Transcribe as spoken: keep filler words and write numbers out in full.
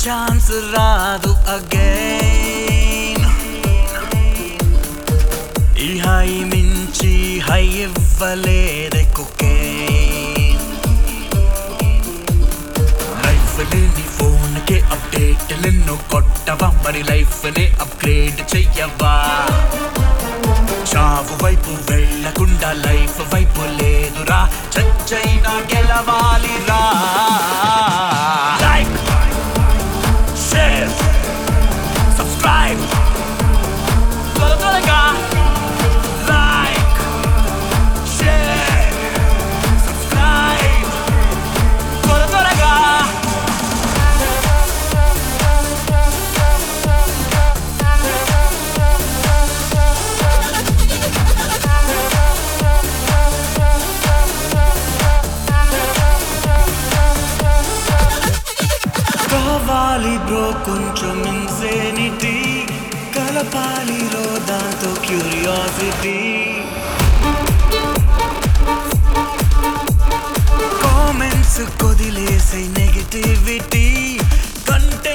Chance రాదు again. ఈ high మించి హై ఇవ్వలేదే కొకేన్. లైఫ్ లేని ఫోన్ కే అప్డేట్ లెన్నో కొట్టవా, మరి లైఫ్ నే అప్గ్రేడ్ చెయ్యవా. చావు వైపు వెళ్ళకుండా లైఫ్ వైపు లేదురా, చచ్చైనా గెలవాలిరా. లైక్ షేర్ సబ్స్క్రైబ్ త్వర త్వరగా. లైక్ షేర్ సబ్స్క్రైబ్ త్వర త్వరగా. కావాలి బ్రో కొంచెం ఇన్సెనిటీ, కలపాలి రో దాంతో క్యూరియాసిటీ. కామెంట్స్ కొదిలేసే నెగటివిటీ కంటే